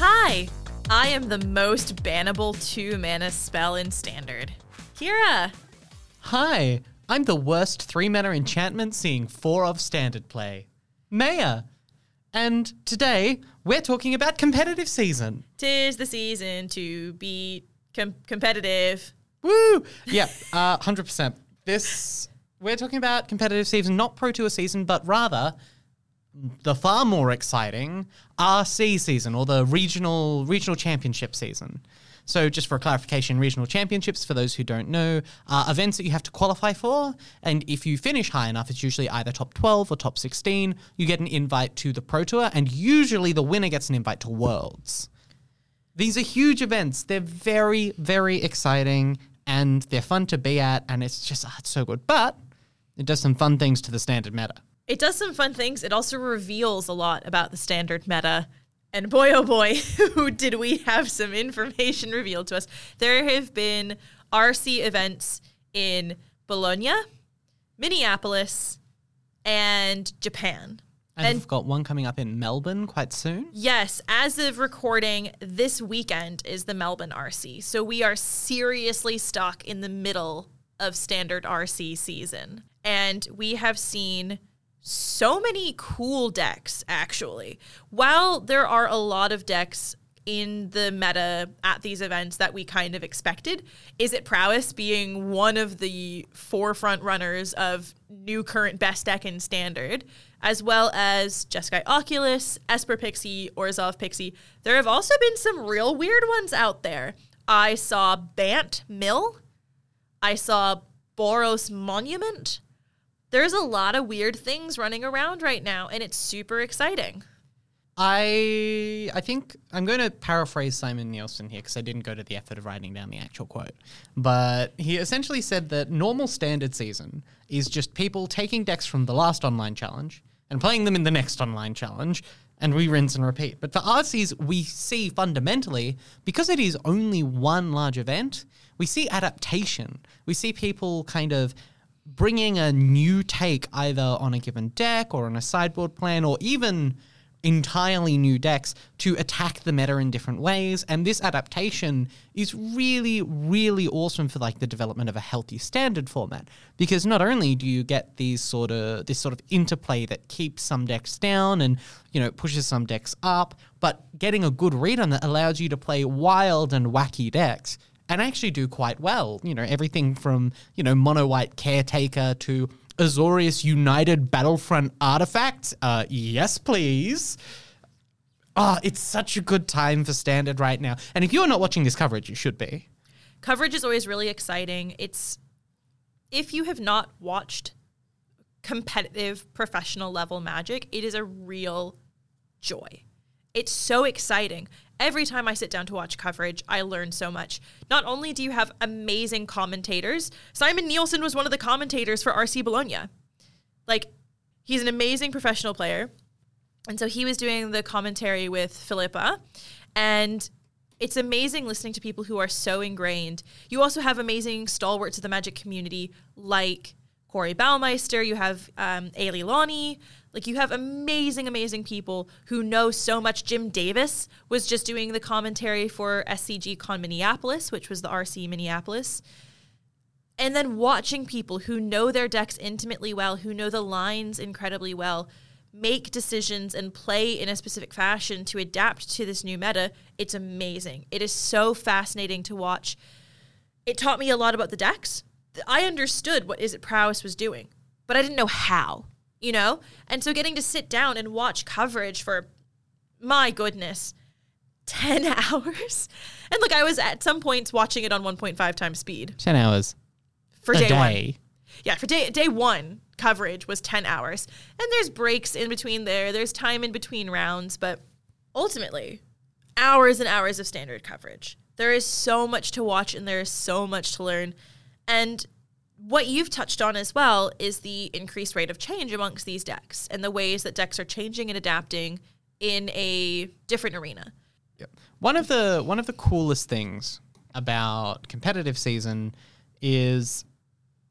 Hi, I am the most bannable 2-mana spell in Standard. Kira. Hi, I'm the worst 3-mana enchantment seeing 4 of Standard play. Maya. And today, we're talking about competitive season. 'Tis the season to be competitive. Woo! Yeah, 100%. We're talking about competitive season, not Pro Tour season, but rather the far more exciting RC season, or the regional championship season. So just for clarification, regional championships, for those who don't know, are events that you have to qualify for. And if you finish high enough, it's usually either top 12 or top 16. You get an invite to the Pro Tour, and usually the winner gets an invite to Worlds. These are huge events. They're very, very exciting, and they're fun to be at, and it's just, it's so good. But it does some fun things to the Standard meta. It does some fun things. It also reveals a lot about the Standard meta. And boy, oh boy, did we have some information revealed to us. There have been RC events in Bologna, Minneapolis, and Japan. And we've got one coming up in Melbourne quite soon. Yes, as of recording, this weekend is the Melbourne RC. So we are seriously stuck in the middle of Standard RC season. And we have seen so many cool decks, actually. While there are a lot of decks in the meta at these events that we kind of expected, Izzet Prowess being one of the forefront runners of new current best deck in Standard, as well as Jeskai Oculus, Esper Pixie, Orzhov Pixie. There have also been some real weird ones out there. I saw Bant Mill. I saw Boros Monument. There's a lot of weird things running around right now, and it's super exciting. I think I'm going to paraphrase Simon Nielsen here because I didn't go to the effort of writing down the actual quote. But he essentially said that normal Standard season is just people taking decks from the last online challenge and playing them in the next online challenge, and we rinse and repeat. But for RCs, we see fundamentally, because it is only one large event, we see adaptation. We see people kind of bringing a new take either on a given deck or on a sideboard plan, or even entirely new decks to attack the meta in different ways. And this adaptation is really, really awesome for like the development of a healthy Standard format, because not only do you get this sort of interplay that keeps some decks down and, you know, pushes some decks up, but getting a good read on that allows you to play wild and wacky decks and actually do quite well. You know, everything from, you know, Mono White Caretaker to Azorius United Battlefront Artifacts. Yes, please. It's such a good time for Standard right now. And if you're not watching this coverage, you should be. Coverage is always really exciting. If you have not watched competitive professional level Magic, it is a real joy. It's so exciting. Every time I sit down to watch coverage, I learn so much. Not only do you have amazing commentators, Simon Nielsen was one of the commentators for RC Bologna. Like, he's an amazing professional player. And so he was doing the commentary with Philippa. And it's amazing listening to people who are so ingrained. You also have amazing stalwarts of the Magic community like Corey Baumeister. You have Ailey Lonnie. Like, you have amazing, amazing people who know so much. Jim Davis was just doing the commentary for SCG Con Minneapolis, which was the RC Minneapolis. And then watching people who know their decks intimately well, who know the lines incredibly well, make decisions and play in a specific fashion to adapt to this new meta, it's amazing. It is so fascinating to watch. It taught me a lot about the decks. I understood what Izzet Prowess was doing, but I didn't know how. You know? And so getting to sit down and watch coverage for, my goodness, 10 hours. And look, I was at some points watching it on 1.5 times speed. 10 hours. For a day day. one. Yeah, for day one, coverage was 10 hours. And there's breaks in between there. There's time in between rounds. But ultimately, hours and hours of Standard coverage. There is so much to watch and there is so much to learn. And what you've touched on as well is the increased rate of change amongst these decks and the ways that decks are changing and adapting in a different arena. Yep. One of the coolest things about competitive season is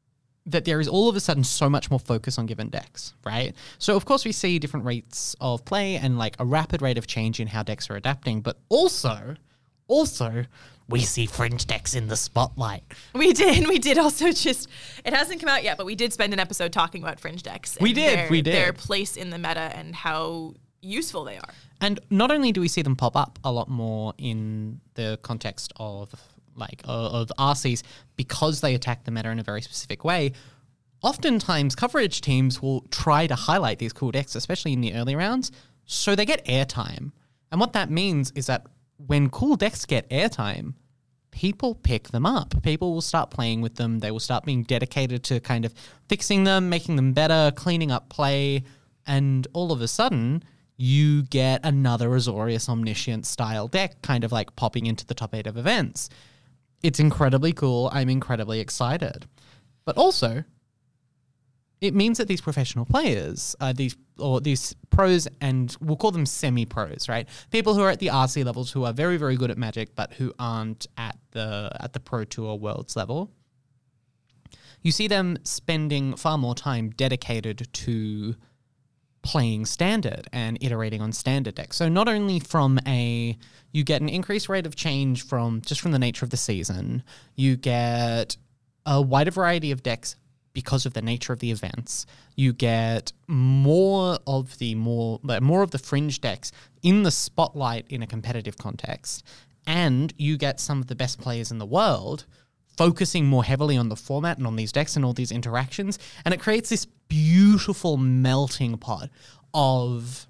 that there is all of a sudden so much more focus on given decks, right? So of course we see different rates of play and like a rapid rate of change in how decks are adapting, but also we see fringe decks in the spotlight. We did also just, it hasn't come out yet, but we did spend an episode talking about fringe decks. We did. Their place in the meta and how useful they are. And not only do we see them pop up a lot more in the context of of RCs because they attack the meta in a very specific way, oftentimes coverage teams will try to highlight these cool decks, especially in the early rounds, so they get airtime. And what that means is that when cool decks get airtime, people pick them up. People will start playing with them. They will start being dedicated to kind of fixing them, making them better, cleaning up play, and all of a sudden you get another Azorius Omniscient style deck kind of like popping into the top 8 of events. It's incredibly cool. I'm incredibly excited. But also, it means that these professional players, these pros, and we'll call them semi-pros, right? People who are at the RC levels who are very, very good at Magic, but who aren't at the Pro Tour Worlds level. You see them spending far more time dedicated to playing Standard and iterating on Standard decks. So not only you get an increased rate of change from the nature of the season, you get a wider variety of decks because of the nature of the events. You get more of the fringe decks in the spotlight in a competitive context, and you get some of the best players in the world focusing more heavily on the format and on these decks and all these interactions, and it creates this beautiful melting pot of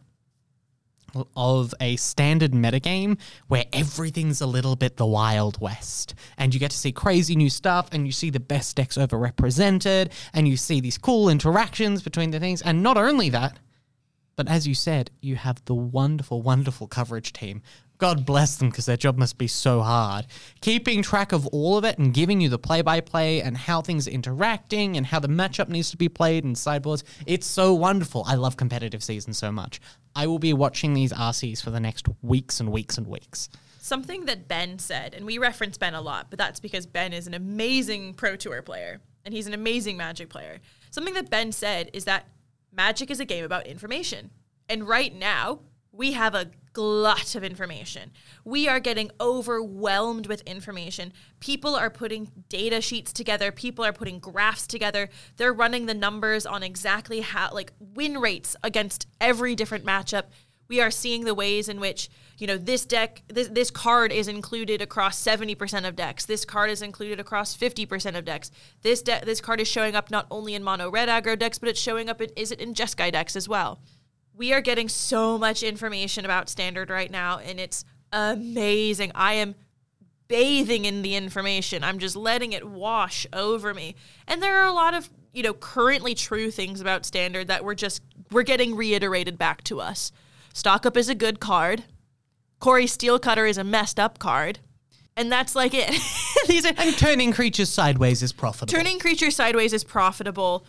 a standard metagame where everything's a little bit the Wild West, and you get to see crazy new stuff, and you see the best decks overrepresented, and you see these cool interactions between the things. And not only that, but as you said, you have the wonderful, wonderful coverage team. God bless them, because their job must be so hard. Keeping track of all of it and giving you the play-by-play and how things are interacting and how the matchup needs to be played and sideboards. It's so wonderful. I love competitive season so much. I will be watching these RCs for the next weeks and weeks and weeks. Something that Ben said, and we reference Ben a lot, but that's because Ben is an amazing Pro Tour player, and he's an amazing Magic player. Something that Ben said is that Magic is a game about information. And right now, we have a glut of information. We are getting overwhelmed with information. People are putting data sheets together. People are putting graphs together. They're running the numbers on exactly how, like, win rates against every different matchup. We are seeing the ways in which, this deck, this card is included across 70% of decks. This card is included across 50% of decks. This card is showing up not only in mono red aggro decks, but it's showing up in Jeskai decks as well. We are getting so much information about Standard right now, and it's amazing. I am bathing in the information. I'm just letting it wash over me. And there are a lot of, currently true things about Standard that we're getting reiterated back to us. Stock Up is a good card. Corey Steelcutter is a messed up card. And that's like it. And Turning Creatures Sideways is profitable. Turning Creatures Sideways is profitable.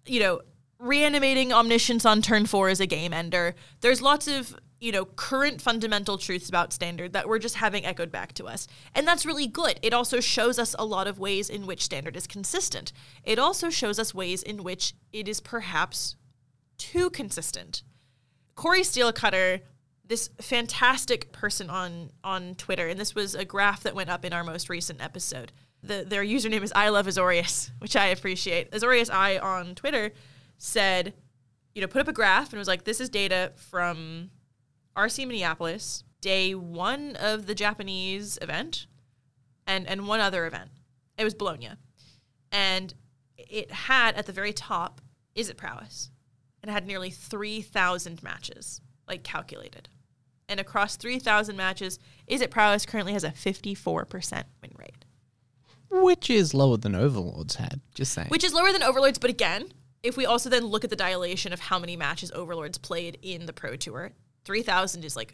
Reanimating Omniscience on turn 4 is a game ender. There's lots of, current fundamental truths about Standard that we're just having echoed back to us. And that's really good. It also shows us a lot of ways in which Standard is consistent. It also shows us ways in which it is perhaps too consistent. Corey Steelcutter, this fantastic person on Twitter, and this was a graph that went up in our most recent episode. Their username is I Love Azorius, which I appreciate. Azorius I on Twitter said, put up a graph and was like, this is data from RC Minneapolis, day 1 of the Japanese event, and one other event. It was Bologna. And it had at the very top, Izzet Prowess. And it had nearly 3,000 matches, calculated. And across 3,000 matches, Izzet Prowess currently has a 54% win rate. Which is lower than Overlords had, just saying. Which is lower than Overlords, but again, if we also then look at the dilation of how many matches Overlords played in the Pro Tour, 3,000 is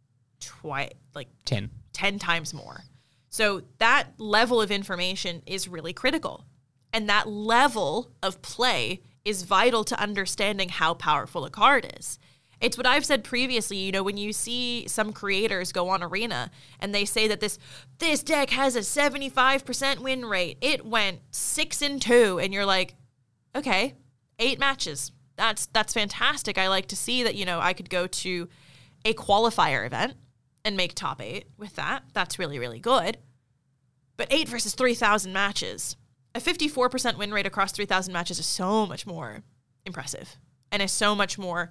10 times more. So that level of information is really critical. And that level of play is vital to understanding how powerful a card is. It's what I've said previously, when you see some creators go on Arena and they say that this deck has a 75% win rate, it went 6-2, and you're like, okay, 8 matches. That's fantastic. I like to see that, I could go to a qualifier event and make top 8 with that. That's really, really good. But 8 versus 3,000 matches, a 54% win rate across 3,000 matches is so much more impressive and has so much more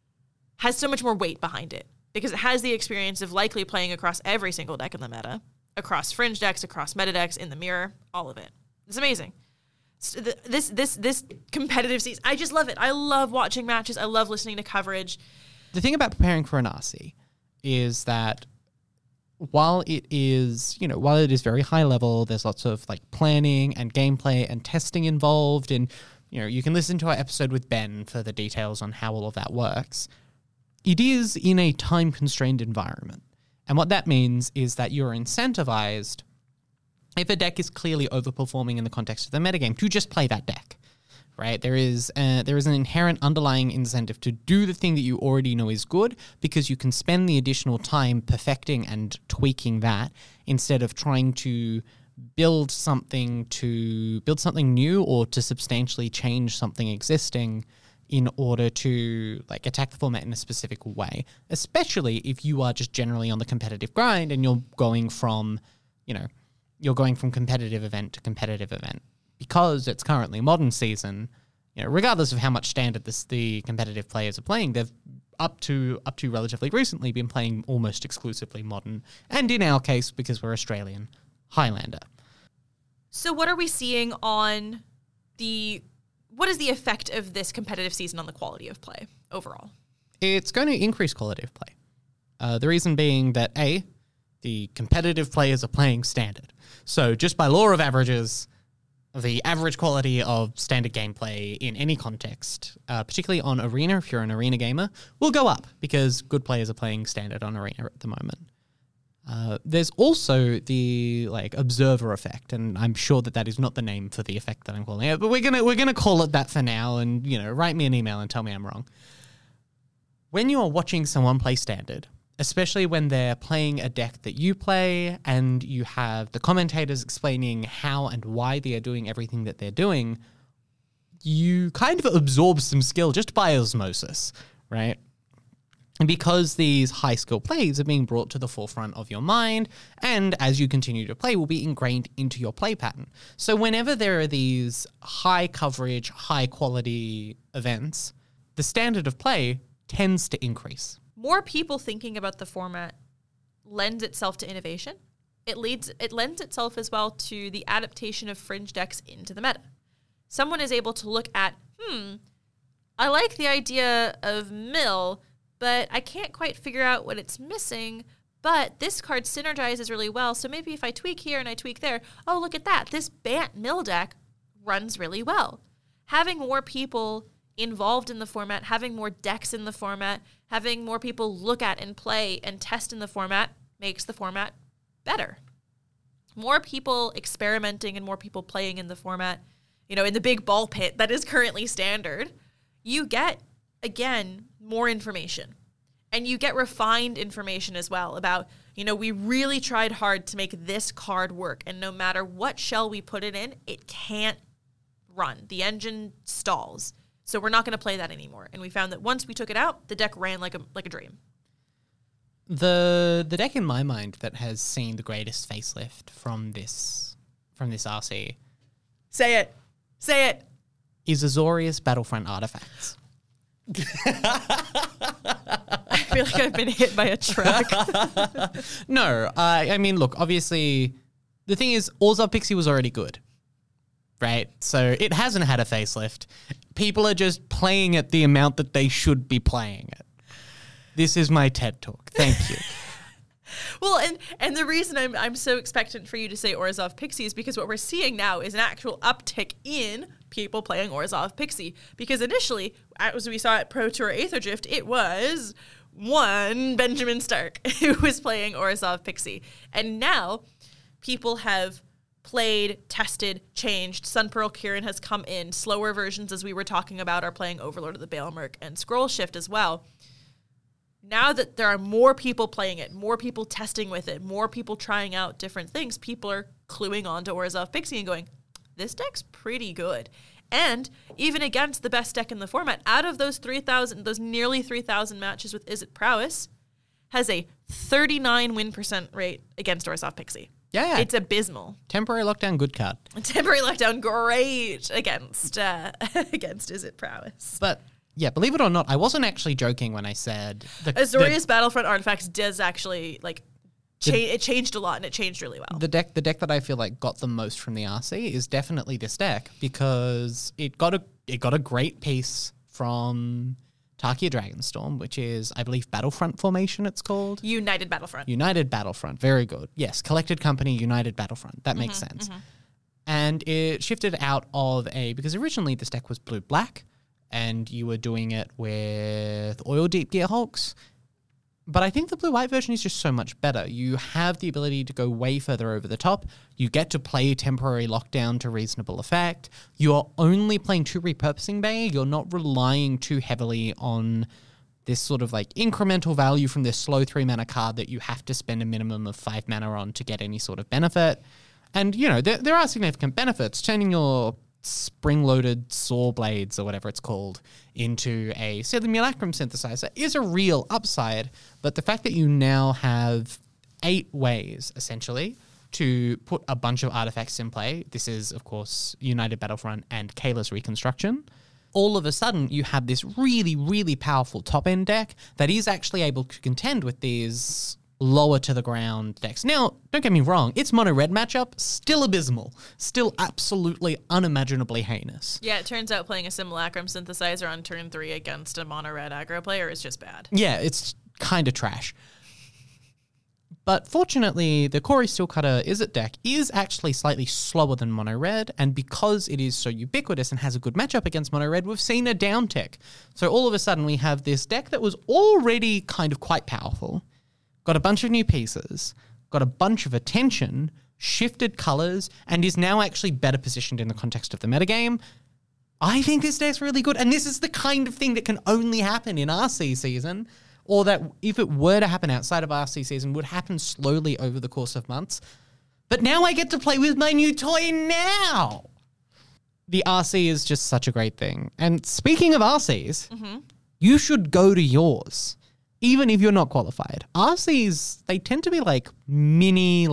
weight behind it because it has the experience of likely playing across every single deck in the meta, across fringe decks, across meta decks, in the mirror, all of it. It's amazing. So this competitive season, I just love it. I love watching matches. I love listening to coverage. The thing about preparing for an RC is that while it is very high level, there's lots of like planning and gameplay and testing involved, and you can listen to our episode with Ben for the details on how all of that works. It is in a time-constrained environment. And what that means is that you're incentivized, if a deck is clearly overperforming in the context of the metagame, to just play that deck, right? There is an inherent underlying incentive to do the thing that you already know is good because you can spend the additional time perfecting and tweaking that instead of trying to build something new or to substantially change something existing in order to like attack the format in a specific way, especially if you are just generally on the competitive grind and you're going from competitive event to competitive event. Because it's currently modern season, regardless of how much standard the competitive players are playing, they've up to relatively recently been playing almost exclusively modern, and in our case, because we're Australian, Highlander. So what are we seeing on what is the effect of this competitive season on the quality of play overall? It's going to increase quality of play. The reason being that, A, the competitive players are playing standard. So just by law of averages, the average quality of standard gameplay in any context, particularly on Arena, if you're an Arena gamer, will go up because good players are playing standard on Arena at the moment. There's also the observer effect, and I'm sure that is not the name for the effect that I'm calling it, but we're gonna call it that for now. And write me an email and tell me I'm wrong. When you are watching someone play standard, especially when they're playing a deck that you play, and you have the commentators explaining how and why they are doing everything that they're doing, you kind of absorb some skill just by osmosis, right? And because these high-skill plays are being brought to the forefront of your mind, and as you continue to play, will be ingrained into your play pattern. So whenever there are these high-coverage, high-quality events, the standard of play tends to increase. More people thinking about the format lends itself to innovation. It lends itself as well to the adaptation of fringe decks into the meta. Someone is able to look at, I like the idea of mill, but I can't quite figure out what it's missing, but this card synergizes really well, so maybe if I tweak here and I tweak there, oh, look at that, this Bant mill deck runs really well. Having more people involved in the format, having more decks in the format, having more people look at and play and test in the format makes the format better. More people experimenting and more people playing in the format, in the big ball pit that is currently standard, you get, again, more information. And you get refined information as well about, we really tried hard to make this card work, and no matter what shell we put it in, it can't run. The engine stalls. So we're not going to play that anymore. And we found that once we took it out, the deck ran like a dream. The deck in my mind that has seen the greatest facelift from this RC. Say it. Is Azorius Battlefront Artifacts. I feel like I've been hit by a truck. No, I mean, look, obviously, the thing is, Orzhov Pixie was already good, right? So it hasn't had a facelift. People are just playing it the amount that they should be playing it. This is my TED Talk. Thank you. Well, and the reason I'm so expectant for you to say Orzhov Pixie is because what we're seeing now is an actual uptick in people playing Orzhov Pixie. Because initially, as we saw at Pro Tour Aetherdrift, it was one Benjamin Stark who was playing Orzhov Pixie. And now people have played, tested, changed. Sunpearl Kirin has come in. Slower versions, as we were talking about, are playing Overlord of the Baelmerk and Scroll Shift as well. Now that there are more people playing it, more people testing with it, more people trying out different things, people are cluing on to Orzhov Pixie and going, this deck's pretty good. And even against the best deck in the format, out of those nearly 3,000 matches with Izzet Prowess, has a 39 win % rate against Orzhov Pixie. Yeah. It's abysmal. Temporary Lockdown, good card. Temporary Lockdown, great against Izzet Prowess. But yeah, believe it or not, I wasn't actually joking when I said Azorius Battlefront Artifacts does actually it changed a lot, and it changed really well. The deck that I feel like got the most from the RC is definitely this deck, because it got a great piece from Tarkia Dragonstorm, which is, I believe, Battlefront formation it's called. United Battlefront. United Battlefront, very good. Yes, Collected Company, United Battlefront. That makes sense. And it shifted out of because originally this deck was blue-black, and you were doing it with Oil Deep Gearhulks. But I think the blue-white version is just so much better. You have the ability to go way further over the top. You get to play Temporary Lockdown to reasonable effect. You're only playing 2 Repurposing Bay. You're not relying too heavily on this sort of incremental value from this slow 3-mana card that you have to spend a minimum of 5 mana on to get any sort of benefit. And, there are significant benefits. Turning your spring-loaded saw blades, or whatever it's called, into a simulacrum synthesizer is a real upside. But the fact that you now have 8 ways, essentially, to put a bunch of artifacts in play, this is, of course, United Battlefront and Kayla's Reconstruction, all of a sudden you have this really, really powerful top-end deck that is actually able to contend with these lower to the ground decks. Now, don't get me wrong, its mono red matchup, still abysmal. Still absolutely unimaginably heinous. Yeah, it turns out playing a Simulacrum Synthesizer on turn 3 against a mono red aggro player is just bad. Yeah, it's kind of trash. But fortunately, the Corey Steelcutter Izzet deck is actually slightly slower than mono red, and because it is so ubiquitous and has a good matchup against mono red, we've seen a downtick. So all of a sudden we have this deck that was already kind of quite powerful, got a bunch of new pieces, got a bunch of attention, shifted colors, and is now actually better positioned in the context of the metagame. I think this deck's really good, and this is the kind of thing that can only happen in RC season, or that if it were to happen outside of RC season, would happen slowly over the course of months. But now I get to play with my new toy now! The RC is just such a great thing. And speaking of RCs, you should go to yours. Even if you're not qualified. RCs, they tend to be mini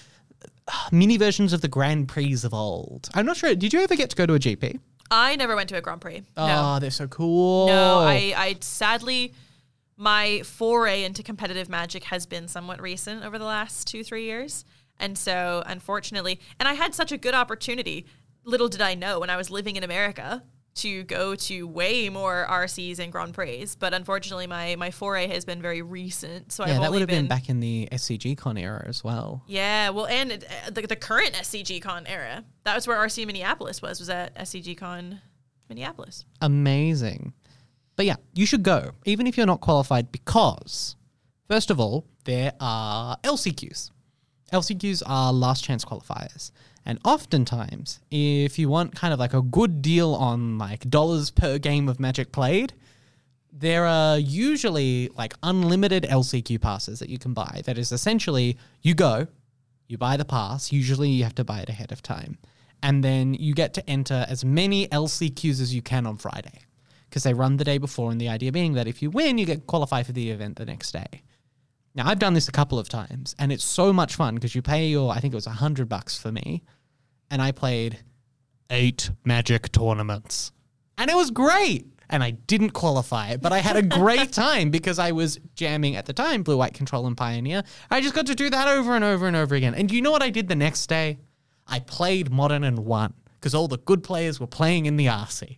versions of the Grand Prix of old. I'm not sure. Did you ever get to go to a GP? I never went to a Grand Prix. Oh, no. They're so cool. No, I sadly, my foray into competitive Magic has been somewhat recent over the last 2-3 years. And so, unfortunately, and I had such a good opportunity, little did I know, when I was living in America, to go to way more RCs and Grand Prix, but unfortunately my foray has been very recent. So that would have been back in the SCG Con era as well. Yeah, well, and the current SCG Con era, that was where RC Minneapolis was at SCG Con Minneapolis. Amazing. But yeah, you should go, even if you're not qualified, because, first of all, there are LCQs. LCQs are last chance qualifiers. And oftentimes, if you want kind of a good deal on dollars per game of Magic played, there are usually unlimited LCQ passes that you can buy. That is essentially, you go, you buy the pass, usually you have to buy it ahead of time, and then you get to enter as many LCQs as you can on Friday, because they run the day before, and the idea being that if you win, you get qualified for the event the next day. Now, I've done this a couple of times, and it's so much fun because you pay I think it was $100 for me, and I played 8 Magic tournaments. And it was great! And I didn't qualify, but I had a great time because I was jamming at the time, Blue, White, Control, and Pioneer. I just got to do that over and over and over again. And you know what I did the next day? I played Modern and won, because all the good players were playing in the RC.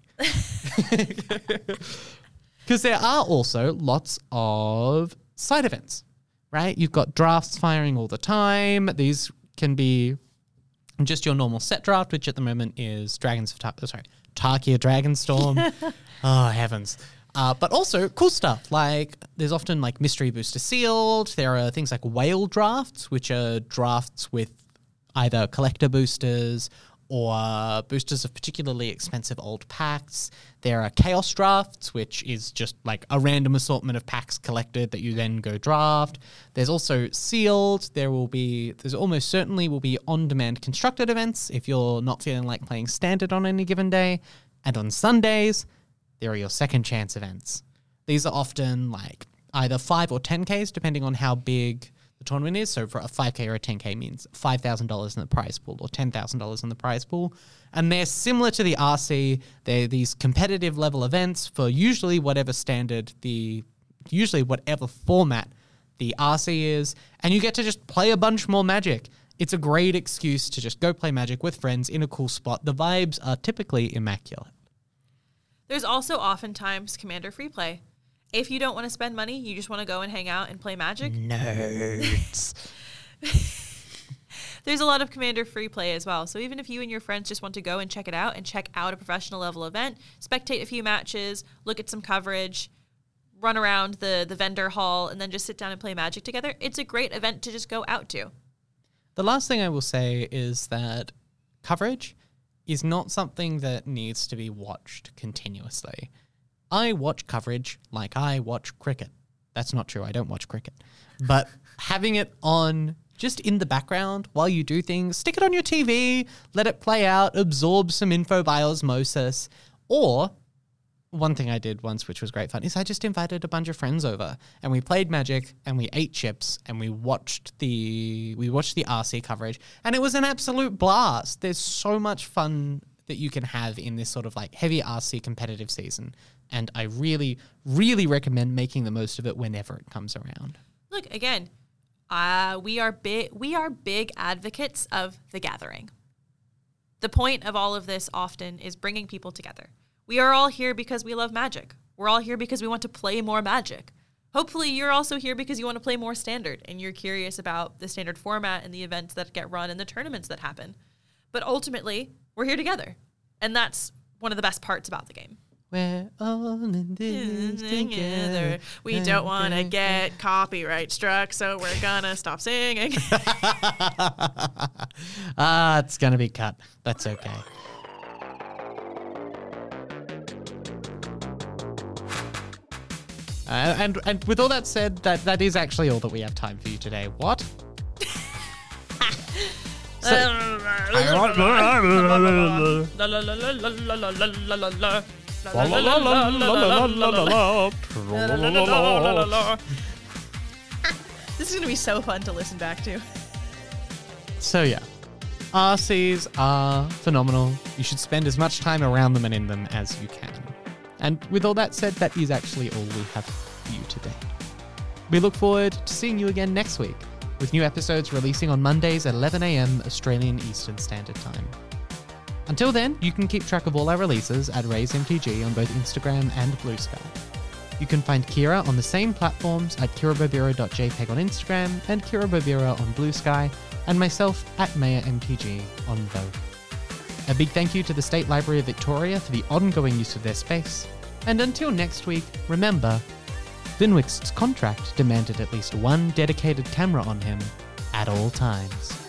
Because there are also lots of side events. Right? You've got drafts firing all the time. These can be just your normal set draft, which at the moment is Tarkia Dragonstorm. Oh, heavens. But also cool stuff. There's often Mystery Booster Sealed. There are things like Whale Drafts, which are drafts with either collector boosters or boosters of particularly expensive old packs. There are chaos drafts, which is just like a random assortment of packs collected that you then go draft. There's also sealed. There's almost certainly will be on-demand constructed events if you're not feeling like playing standard on any given day. And on Sundays, there are your second chance events. These are often like either 5 or 10Ks, depending on how big the tournament is. So for a 5K or a 10K means $5,000 in the prize pool or $10,000 in the prize pool. And they're similar to the RC. They're these competitive level events for usually whatever format the RC is. And you get to just play a bunch more Magic. It's a great excuse to just go play Magic with friends in a cool spot. The vibes are typically immaculate. There's also oftentimes Commander free play. If you don't want to spend money, you just want to go and hang out and play Magic. Nerds. There's a lot of Commander free play as well. So even if you and your friends just want to go and check it out and check out a professional level event, spectate a few matches, look at some coverage, run around the vendor hall, and then just sit down and play Magic together, it's a great event to just go out to. The last thing I will say is that coverage is not something that needs to be watched continuously. I watch coverage like I watch cricket. That's not true. I don't watch cricket. But having it on just in the background while you do things, stick it on your TV, let it play out, absorb some info by osmosis. Or one thing I did once, which was great fun, is I just invited a bunch of friends over and we played Magic and we ate chips and we watched the RC coverage, and it was an absolute blast. There's so much fun that you can have in this sort of like heavy RC competitive season. And I really, really recommend making the most of it whenever it comes around. Look, again, we are big advocates of the gathering. The point of all of this often is bringing people together. We are all here because we love Magic. We're all here because we want to play more Magic. Hopefully you're also here because you want to play more Standard and you're curious about the Standard format and the events that get run and the tournaments that happen. But ultimately, we're here together. And that's one of the best parts about the game. We're all in this together. We don't want to get copyright struck, so we're gonna stop singing. It's gonna be cut. That's okay. And with all that said, that is actually all that we have time for you today. What? This is going to be so fun to listen back to. So yeah, RCs are phenomenal. You should spend as much time around them and in them as you can. And with all that said, that is actually all we have for you today. We look forward to seeing you again next week, with new episodes releasing on Mondays at 11 a.m. Australian Eastern Standard Time. Until then, you can keep track of all our releases at RaiseMTG on both Instagram and Blue Sky. You can find Kira on the same platforms at kirabobira.jpg on Instagram and kirabobira on Blue Sky, and myself at MayaMTG on both. A big thank you to the State Library of Victoria for the ongoing use of their space. And until next week, remember, Vinwick's contract demanded at least one dedicated camera on him at all times.